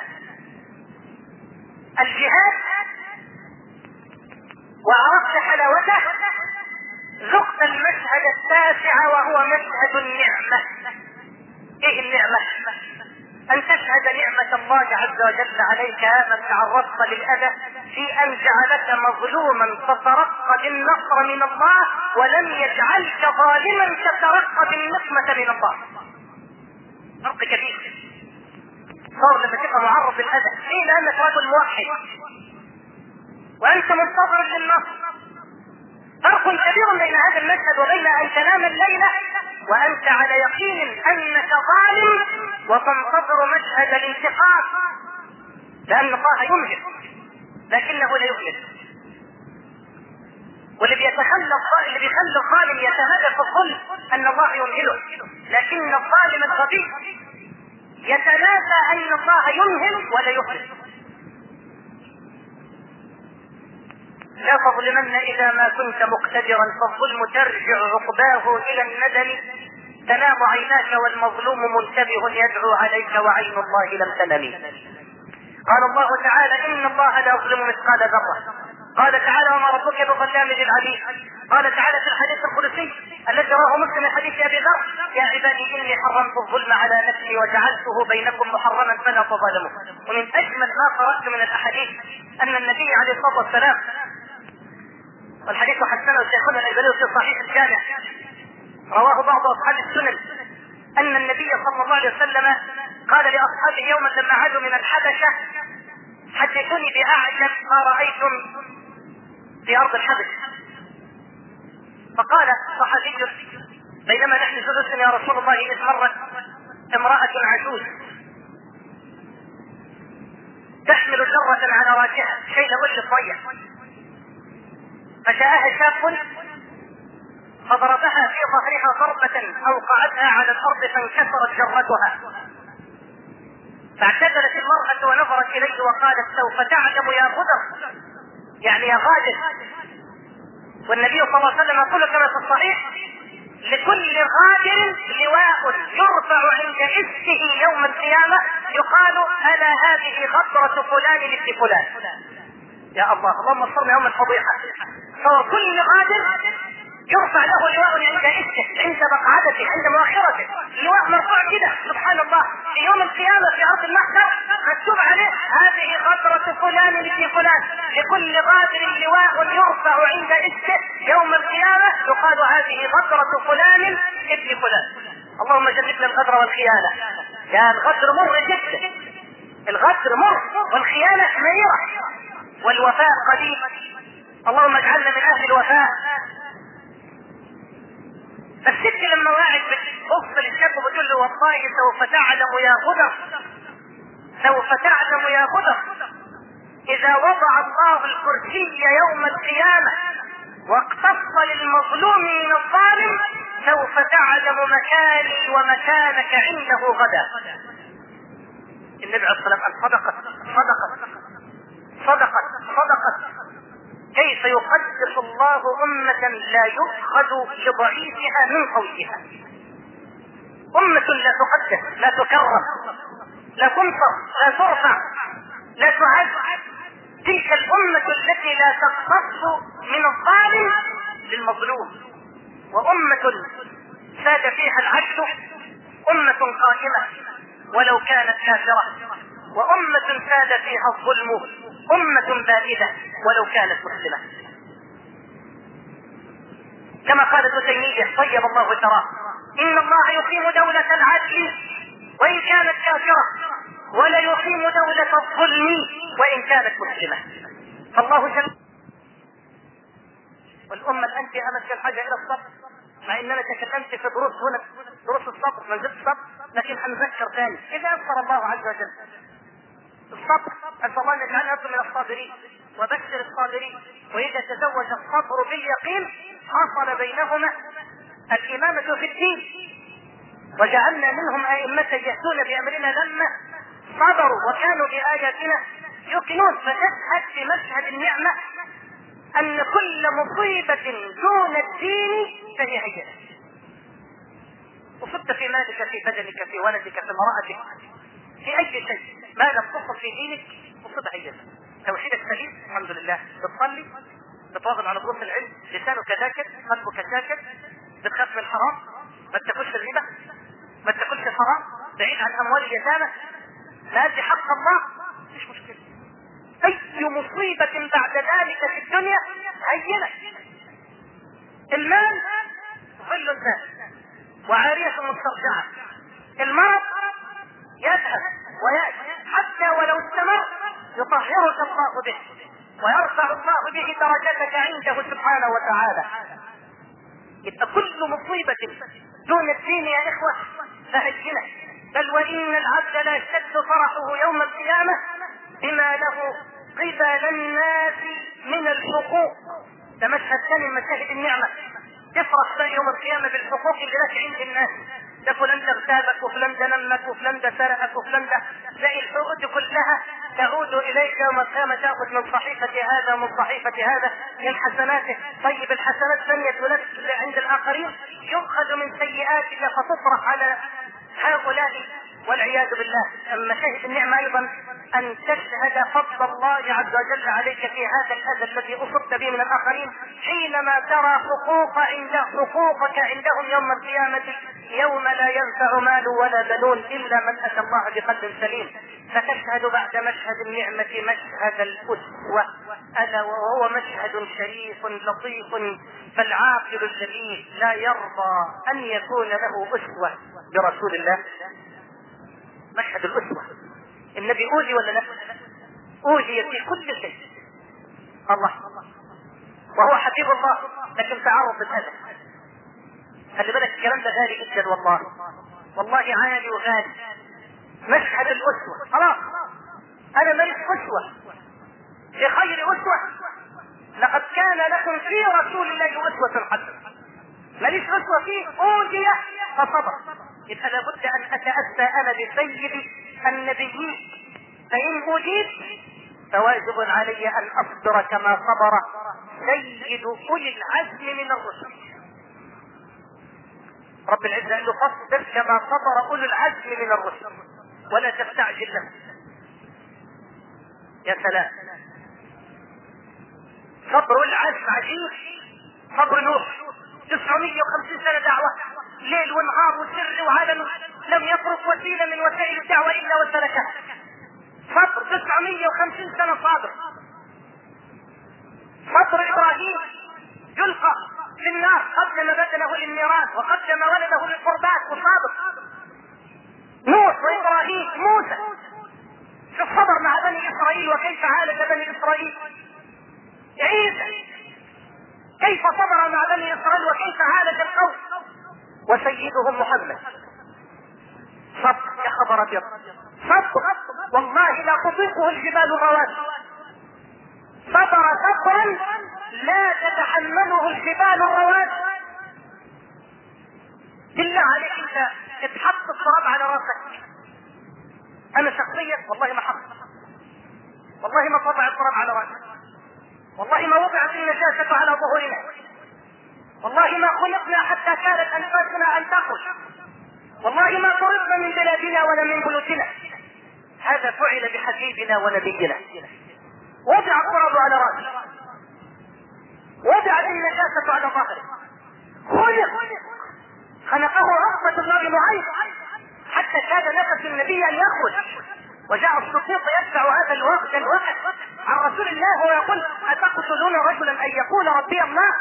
الجهاد وعرفت حلاوته ذقت المشهد التاسع وهو مشهد النعمة. ايه النعمة؟ ان تشهد نعمة الله عز وجل عليك من تعرضت للأذى في ان جعلك مظلوما فترقى بالنصر من الله ولم يجعلك ظالما تترقى بالنقمة من الله. فرق كبير. صار لما تبقى معرض للأذى ليه؟ لانك رجل موحد وانت منتظر للنصر. فرق كبير بين هذا المشهد وبين ان تنام الليلة وانت على يقين انك ظالم وتنتظر مشهد الانتقام، لان الله يمهل لكنه لا يهلك. واللي بيخلي الظالم يتمادى في الظلم ان الله يمهله، لكن الظالم الغبي يتناسى ان الله يمهل ولا يهلك. لا تظلمن اذا ما كنت مقتدرا، فالظلم ترجع عقباه الى الندم، تنام عيناك والمظلوم منتبه يدعو عليك وعين الله لم تنم. قال الله تعالى ان الله لا يظلم مثقال ذرة. قال تعالى وما ربك بظلام للعبيد. قال تعالى في الحديث القدسي الذي رواه مسلم من حديث ابي ذر: يا عبادي اني حرمت الظلم على نفسي وجعلته بينكم محرما فلا تظالموا. ومن اجمل ما قرات من الاحاديث ان النبي عليه الصلاه والسلام، والحديث حسنه شيخنا الالباني في صحيح الجامع، رواه بعض اصحاب السنن، أن النبي صلى الله عليه وسلم قال لأصحابه يوما لما عادوا من الحبشة: حدثوني بأعجب ما رأيتم في أرض الحبشة. فقال صحابي: بينما نحن جلوس يا رسول الله إذ مرت امرأة عجوز تحمل جرة على راسها، شيء لوش صيح، فجاءها شاب فضربها في ظهرها ضربة أوقعتها على الأرض فانكسرت جرتها. فاعتدلت المرأة ونظرت إليه وقالت: سوف تعلم يا غدر، يعني يا غادر. والنبي صلى الله عليه وسلم يقول كما في الصحيح: لكل غادر لواء يرفع عند اسمه يوم القيامة يقال: ألا هذه غدرة فلان لابن فلان. يا الله، اللهم اصرنا يوم الفضيحة. فكل غادر يرفع له لواء عند اسمه، عند مقعدته، عند مؤخرته، لواء مرفوع كده سبحان الله في يوم القيامة في أرض المحشر مكتوب عليه: هذه غدرة فلان لابن فلان. لكل غادر لواء يرفع عند اسمه يوم القيامة يقال: هذه غدرة فلان ابن فلان. اللهم جنبنا الغدر والخيانة. يا الغدر مر جدا، الغدر مر والخيانة مريرة والوفاء قليل. اللهم اجعلنا من أهل الوفاء. الست لما واحد بتبص للشاب وبتقول له: والله سوف تعلم يا غدر، سوف تعلم يا غدر، إذا وضع الله الكرسي يوم القيامة واقتص للمظلوم من الظالم سوف تعلم مكاني ومكانك عنده غدا. النبي عليه الصلاة والسلام صدقت صدقت صدقت صدقت. كيف يقدس الله أمة لا يؤخذ لضعيفها من قوتها؟ أمة لا تقدس، لا تكرم، لا تنصر، لا ترفع، لا تعز. تلك الأمة التي لا تقتص من الظالم للمظلوم، وأمة ساد فيها العدل، أمة قائمة ولو كانت كافرة، وأمة ساد فيها الظلم، أمة بائدة ولو كانت مسلمة. كما قال ابن تيمية طيب الله ثراه: إن الله يقيم دولة العدل وإن كانت كافرة، ولا يقيم دولة الظلم وإن كانت مسلمة. فالله جل. والأمة الآن فيها أمس الحاجة إلى الصبر، مع إننا تكلمت في دروس هنا، دروس الصبر، منزلت الصبر، لكن هنذكر ثاني إذا أنصر الله عز وجل الصبر. أسأل الله أن يجعلنا من الصابرين وبشر الصابرين. وإذا تزوج الصبر باليقين حصل بينهما الإمامة في الدين، وجعلنا منهم أئمة يهدون بأمرنا لما صبروا وكانوا بآياتنا يوقنون. فتشهد في مشهد النعمة أن كل مصيبة دون الدين فهي هيئة. وصبت في مالك، في بدنك، في ولدك، في امرأتك، في أي شيء ما لم تصل في دينك مصيبة هيئة. توحيدك سليم الحمد لله، بتصلي، بتواظب على دروس العلم، لسانك ذاكر، قلبك ساكت، بتخاف من الحرام، ما تاكلش الربا، ما تاكلش الحرام، بعيد عن أموال اليتامى، نادي حق الله، مش مشكلة. أي مصيبة بعد ذلك في الدنيا هينة. المال ظل الناس وعارية مسترجعة، المرض يذهب ويأتي حتى ولو استمر يطهرك الله به ويرفع الله به درجتك عنده سبحانه وتعالى. يبقى كل مصيبة دون الدين يا إخوة فهينة. بل وإن العبد لا يشتد فرحه يوم القيامة بما له قبل الناس من الحقوق. ده مشهد ثاني من مشاهد النعمة. تفرح بقى يوم القيامة بالحقوق اللي لك عند الناس. ده فلان ده اغتابك، وفلان ده نمك، وفلان ده سرقك، وفلان ده، تلاقي الحقوق كلها تعود اليك يوم القيامة، تأخذ من صحيفة هذا ومن صحيفة هذا من حسناته. طيب الحسنات ثانية تلك عند الآخرين، يؤخذ من سيئاتك فتطرح على هؤلاء والعياذ بالله. أما مشاهد النعمة أيضا أن تشهد فضل الله عز وجل عليك في هذا الأذى الذي أصبت به من الآخرين، حينما ترى حقوقك عندهم يوم القيامة، يوم لا ينفع مال ولا بنون إلا من أتى الله بقلب سليم. فتشهد بعد مشهد النعمة مشهد الأسوة، ألا وهو مشهد شريف لطيف. فالعاقل الجليل لا يرضى أن يكون له أسوة برسول الله. مشهد الأسوة، النبي أوذي ولا لا؟ أوذي في كل شيء الله، وهو حبيب الله، لكن تعرض للأذى. خلي بالك الكلام ده غالي جدا والله، والله عالي وغالي. مشهد الأسوة، خلاص أنا ماليش أسوة، في خير أسوة. لقد كان لكم في رسول الله أسوة حسنة. ماليش أسوة فيه، أوذي فصبر. يبقى لابد أن أتأسى أنا بسيد النبيين، فإن أوذيت فواجب علي أن أصبر كما صبر سيد أولي العزم من الرسل. رب العزة قال له فاصبر كما صبر أولو العزم من الرسل ولا تستعجل له. يا سلام، صبر العزم عجيب. صبر نوح 950 سنة دعوة، ليل ونهار وسر وعلن، لم يترك وسيلة من وسائل الدعوة إلا وسلكها. صبر 950 سنة صابر. صبر إبراهيم يلقى في النار، قدم بدنه للنيران وقدم ولده للقربات وصابر. نوح وإبراهيم، موسى، شوف صبر مع بني إسرائيل وكيف عالج بني إسرائيل. عيسى كيف صبر مع بني إسرائيل وكيف عالج القوم. وسيدهم محمد صبر، يا خبر أبيض، صبر والله لا تطيقه الجبال الرواسي. صبر صبرا لا تتحمله الجبال الرواسي. بالله عليك انت اتحط التراب على راسك. انا شخصيا والله ما حط، والله ما طبع التراب على راسك، والله ما وضعت النجاسة على ظهورنا، والله ما خلقنا حتى كانت انفاسنا ان تخرج، والله ما طردنا من بلادنا ولا من بيوتنا. هذا فعل بحبيبنا ونبينا. وضع التراب على راسه، وضعت النجاسة على ظهره، خلقه رغبة الله معين حتى كاد نفس النبي ان يخرج. وجاء الصديق يدفع هذا الوقت عن رسول الله ويقول اتقتلون رجلا ان يقول ربي الله؟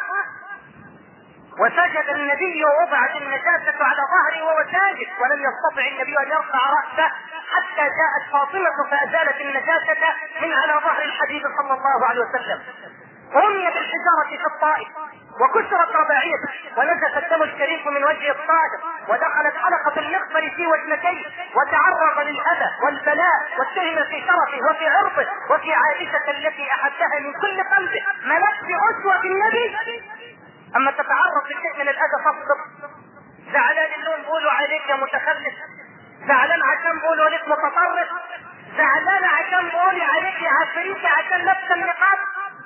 وسجد النبي ووضعت النجاسة على ظهره وهو ساجد، ولم يستطع النبي ان يرفع رأسه حتى جاءت فاطمة فازالت النجاسة من على ظهر الحبيب صلى الله عليه وسلم. رمي بالحجارة في الطائف وكسرت رباعيته ونزف الدم الشريف من وجه الطائف، ودخلت حلقة المخبر في وجنتيه وتعرض للأذى والبلاء والتهم في شرفه وفي عرضه وفي عائشة التي أحبها من كل قلبه. ملكت أسوة النبي. أما تتعرض لشيء من الأذى فاصبر. زعلان اللون بقولوا عليك يا متخلف، زعلان عشان بقولوا عليك متطرف، زعلان عشان بقولوا عليك يا عفريتي عشان لابسه النقاب.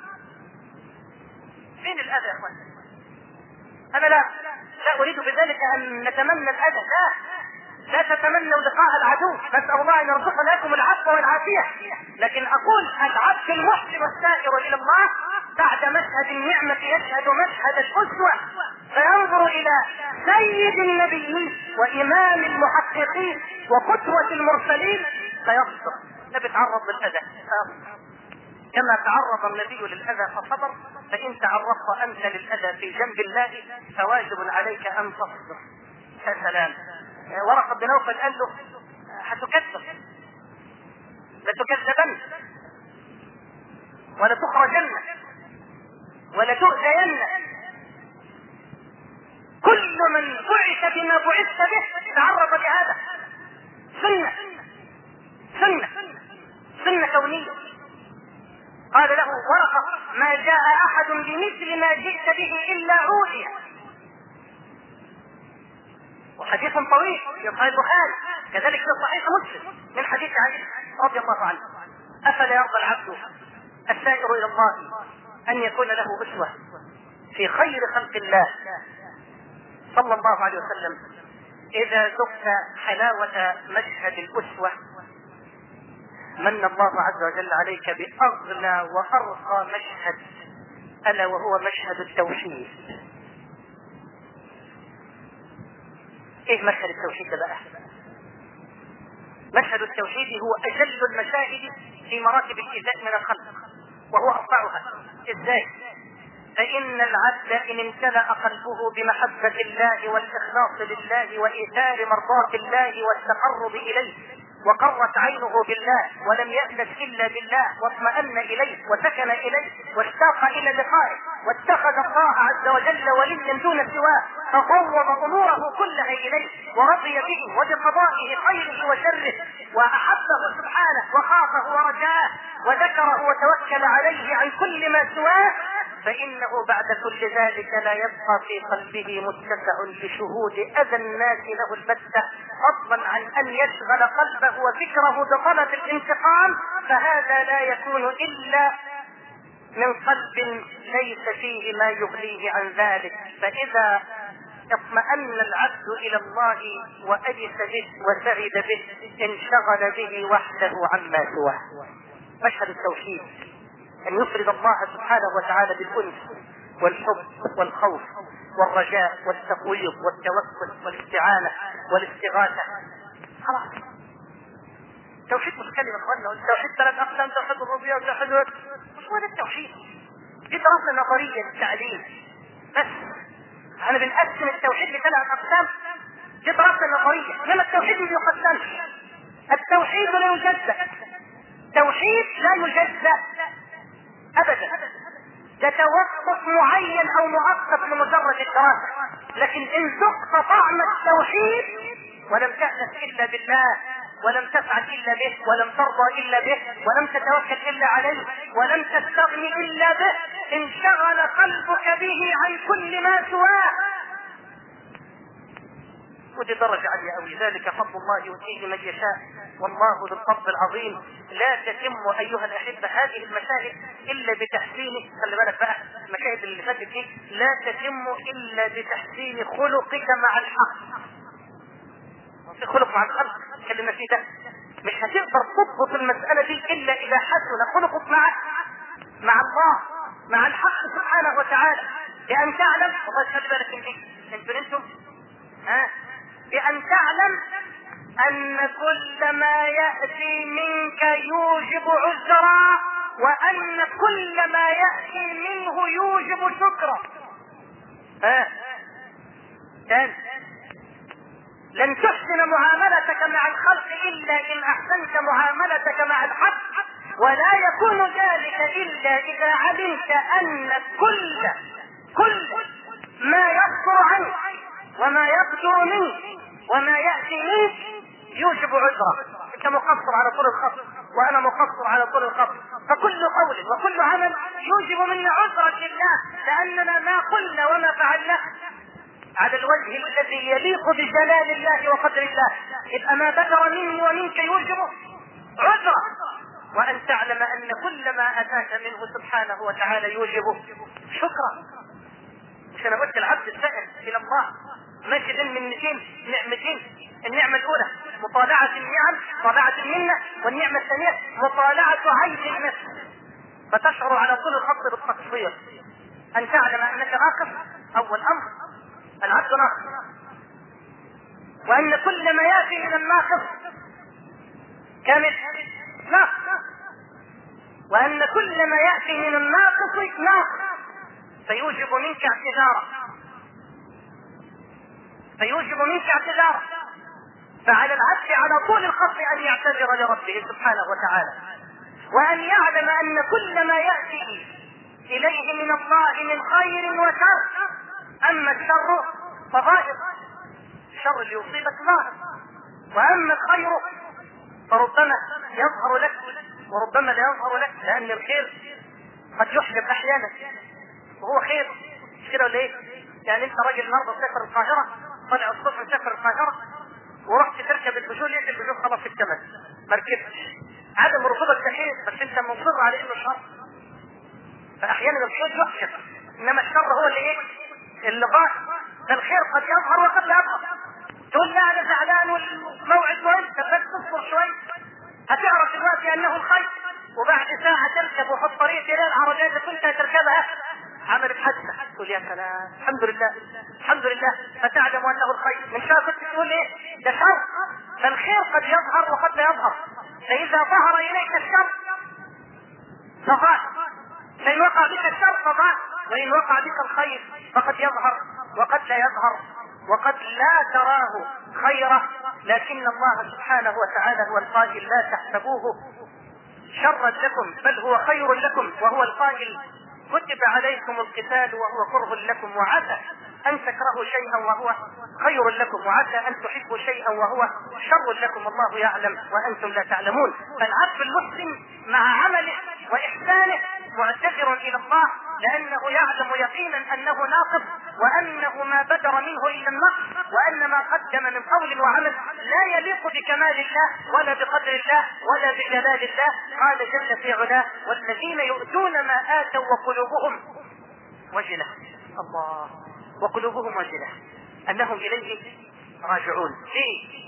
فين الأذى يا اخوان؟ أنا لا أريد بذلك أن نتمنى الأذى، لا تتمنوا لقاء العدو، نسأل الله أن يرزق لكم العفو والعافية. لكن أقول العبد المحسن والسائر إلى الله بعد مشهد النعمة يشهد مشهد الأسوة، فينظر إلى سيد النبيين وإمام المحققين وقدوة المرسلين فيصبر. النبي تعرض للأذى فيصبر كما تعرض النبي للأذى فصبر. فإن تعرضت أنت للأذى في جنب الله فواجب عليك أن تصبر. يا سلام، ورقة بن نوفل قال له هتكذب، لتكذبن ولا تخرجن ولا تؤذين. كل من بعث بما بعثت به تعرض لهذا. سنة كونية. قال له ورقة ما جاء أحد بمثل ما جئت به إلا عودي. وحديث طويل في صحيح البخاري كذلك في صحيح مسلم من حديث عائشة رضي الله عنه. أفلا يرضى العبد السائر إلى الله أن يكون له أسوة في خير خلق الله صلى الله عليه وسلم؟ إذا ذقت حلاوة مشهد الأسوة من الله عز وجل عليك بأغلى وأرقى مشهد، ألا وهو مشهد التوحيد. إيه مشهد التوحيد ده بقى؟ مشهد التوحيد هو اجل المشاهد في مراتب الايذاء من الخلق، وهو ارفعها. ازاي؟ فان العبد ان امتلأ قلبه بمحبة الله والاخلاص لله وايثار مرضاة الله والتقرب اليه، وقرت عينه بالله ولم يأنس الا بالله، واطمأن اليه وسكن اليه واشتاق الى لقائه، واتخذ الله عز وجل وليا دون سواه، ففوض اموره كلها اليه ورضي به وبقضائه خيره وشره، واحبه سبحانه وخافه ورجاه وذكره وتوكل عليه عن كل ما سواه، فإنه بعد كل ذلك لا يبقى في قلبه متسع بشهود أذى الناس له البتة، فضلا عن أن يشغل قلبه وفكره بطلب الانتقام، فهذا لا يكون إلا من قلب ليس فيه ما يغنيه عن ذلك. فإذا اطمأن العبد إلى الله وأجس به وسعد به انشغل به وحده عما سواه. مشهد التوحيد أن يفرد الله سبحانه وتعالى بالأنس والحب والخوف والرجاء والتفويض والتوكل والاستعانة والاستغاثة. خلاص توحيد مش كلمة اخوانا، التوحيد 3 أقسام: توحيد الربوبية وتوحيد مش هو ده التوحيد، دي دراسة نظرية للتعليم بس. احنا بنقسم التوحيد ل3 أقسام، دي دراسة نظرية. انما التوحيد ما يقسمش، التوحيد لا يجزأ، توحيد لا يجزأ ابدا، ده توقف معين او مؤقت لمجرد الدراسة. لكن ان ذقت طعم التوحيد ولم تأنس الا بالله، ولم تفعل الا به، ولم ترضى الا به، ولم تتوكل الا عليه، ولم تستغني الا به، انشغل قلبك به عن كل ما سواه. ودي درجة عالية قوي، ذلك فضل الله يؤتيه من يشاء والله ذو الفضل العظيم. لا تتم ايها الاحبة هذه المشاهد الا بتحسين، خلي بالك بقى المشاهد اللي فاتت دي، لا تتم الا بتحسين خلقك مع الحق. في خلق مع الخلق تكلمنا فيه ده، مش هتقدر تضبط المسألة دي الا اذا حسن خلقك مع الله، مع الحق سبحانه وتعالى. بأن تعلم، والله خلي بالك من دي، انتم بأن تعلم أن كل ما يأتي منك يوجب عذرا، وأن كل ما يأتي منه يوجب شكرا. لن تحسن معاملتك مع الخلق إلا إن أحسنت معاملتك مع الحق، ولا يكون ذلك إلا إذا علمت أن كل ما يصدر عنك وما يصدر منك وما يأتي منك يوجب عذرا. انت مقصر على طول الخط وانا مقصر على طول الخط، فكل قول وكل عمل يوجب منا عذرا لله، لاننا ما قلنا وما فعلنا على الوجه الذي يليق بجلال الله وقدر الله، يبقى ما بدر مني ومنك يوجب عذرا. وان تعلم ان كل ما اتاك منه سبحانه وتعالى يوجب شكرا. مش انا قلت العبد السائر الى الله مجد من 200 نعمتين: النعمة الأولى مطالعة النعم، مطالعة المنة، والنعمة الثانية مطالعة عيب النفس، فتشعر على طول الخط بالتقصير. أن تعلم أنك ناقص، أول أمر العبد ناقص، وأن كل ما يأتي من الناقص كامل ناقص، وأن كل ما يأتي من الناقص ناقص، فيوجب منك اعتذارا. فعلى العبد على طول الخط أن يعتذر لربه سبحانه وتعالى، وأن يعلم أن كل ما يأتي إليه من الله من خير وشر، أما الشر فظاهر، الشر اللي يصيبك ظاهر، وأما الخير فربما يظهر لك وربما لا يظهر لك، لأن الخير قد يحجب أحيانا وهو خير، مش كده ولا ايه؟ يعني انت راجل النهارده مسافر القاهرة، طلع الصبح مسافر القاهرة ورحت تركب البجول، لقيت البجول خلاص اكتمل، ما ركبتش. عدم ركوبك صحيح، بس انت مصر على انه شر، فاحيانا الخير يحجب، انما الشر هو اللي ظاهر. فالخير قد يظهر وقد لا يظهر. تقول لا انا زعلان والموعد مهم، بس تصبر شوي هتعرف دلوقتي انه الخير، وبعد ساعة تركب وحط طريق الى العربية اللي كنت هتركبها عملت حادثة، تقول يا سلام الحمد لله الحمد لله، فتعلم انه الخير. من شاء كنت تقول ايه ده شر، فالخير قد يظهر وقد لا يظهر. فاذا ظهر اليك الشر فظهر، فان وقع بك الشر فظهر، وان وقع بك الخير فقد يظهر وقد لا يظهر وقد لا تراه خيره. لكن الله سبحانه وتعالى هو القائل لا تحسبوه شرا لكم بل هو خير لكم، وهو القائل كتب عليكم القتال وهو كره لكم، وعسى ان تكرهوا شيئا وهو خير لكم، وعسى ان تحبوا شيئا وهو شر لكم، الله يعلم وانتم لا تعلمون. فالعبد المسلم مع عمله واحسانه معتذر الى الله، لانه يعلم يقينا انه ناقص، وانه ما بدر منه الا النقص، وان ما قدم من قول وعمل لا يليق بكمال الله ولا بقدر الله ولا بجلال الله. قال جل في علاه والذين يؤتون ما اتوا وقلوبهم وجله، الله، وقلوبهم وجله انهم اليه راجعون. ليه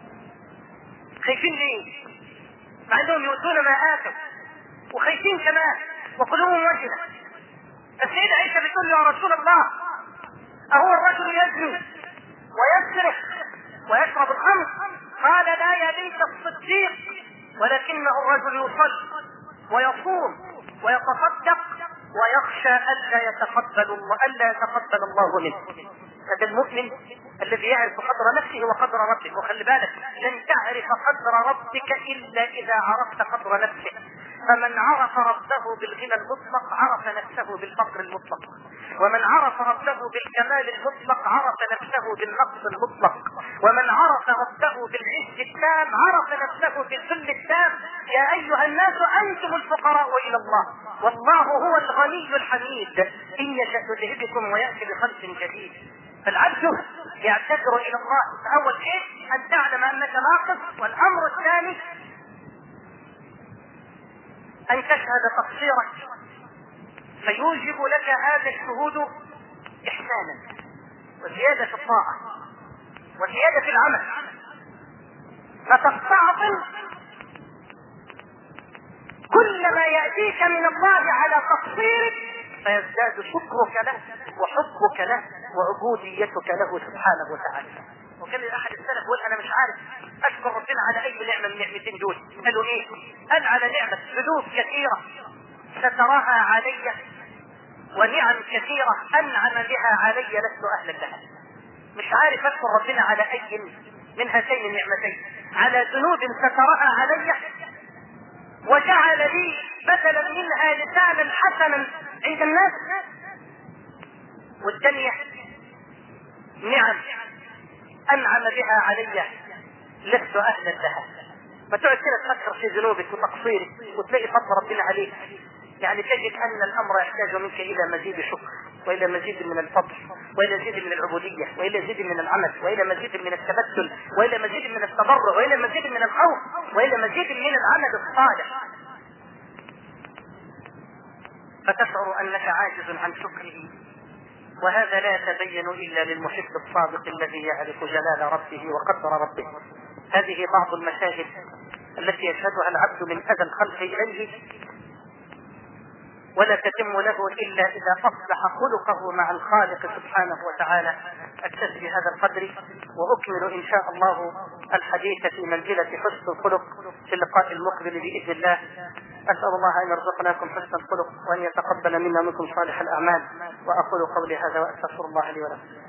خايفين؟ ليه مع انهم يؤتون ما اتوا وخايفين كمان وقلوبهم وجله؟ السيدة عائشة بتقول يا رسول الله اهو الرجل يزني ويسرق ويشرب الخمر؟ قال لا يا بنت الصديق، ولكنه الرجل يصلي ويصوم ويتصدق ويخشى الا يتقبل الله منه. هذا المؤمن الذي يعرف قدر نفسه وقدر ربك. وخلي بالك لن تعرف قدر ربك الا اذا عرفت قدر نفسك. فمن عرف ربه بالغنى المطلق عرف نفسه بالفقر المطلق، ومن عرف ربه بالكمال المطلق عرف نفسه بالنقص المطلق، ومن عرف ربه بالعز التام عرف نفسه بالذل التام. يا ايها الناس انتم الفقراء الى الله والله هو الغني الحميد، ان يشأ يذهبكم ويأتي بخلق جديد. فالعبد يعتذر الى الله. فاول شيء ان تعلم انك ناقص، والامر الثاني ان تشهد تقصيرك، فيوجب لك هذا الشهود احسانا وزيادة في الطاعة وزيادة في العمل، فتستعظم كل ما يأتيك من الله على تقصيرك، فيزداد شكرك له وحبك له وعبوديتك له سبحانه وتعالى. وكان احد السلف يقول انا مش عارف اشكر ربنا على اي نعمه من النعمتين دول. قالوا ايه؟ قال على نعمه فلوس كثيره ستراها علي، ونعم كثيره انعم بها علي لست اهلا لها. مش عارف اشكر ربنا على اي من هاتين النعمتين، على ذنوب سترها علي وجعل لي بدلا منها لسانا حسنا عند الناس، والثانيه نعم انعم بها علي لست اهلا لها. ما تقعد كده تفكر في ذنوبك وتقصيرك وتلاقي فضل ربنا عليك، يعني تجد ان الامر يحتاج منك الى مزيد شكر، والى مزيد من الفضل، والى مزيد من العبوديه، والى مزيد من العمل، والى مزيد من التبتل، والى مزيد من التضرع، والى مزيد من الخوف، والى مزيد من العمل الصالح. فتشعر انك عاجز عن شكره، وهذا لا يتبين الا للمحب الصادق الذي يعرف جلال ربه وقدر ربه. هذه بعض المشاهد التي يشهدها العبد من اذى الخلق اليه، ولا تتم له الا اذا اصلح خلقه مع الخالق سبحانه وتعالى. اكتفي بهذا القدر واكمل ان شاء الله الحديث في منزلة حسن الخلق في اللقاء المقبل باذن الله. اسال الله ان يرزقناكم حسن الخلق وان يتقبل منا ومنكم صالح الاعمال. واقول قولي هذا واستغفر الله لي ولكم.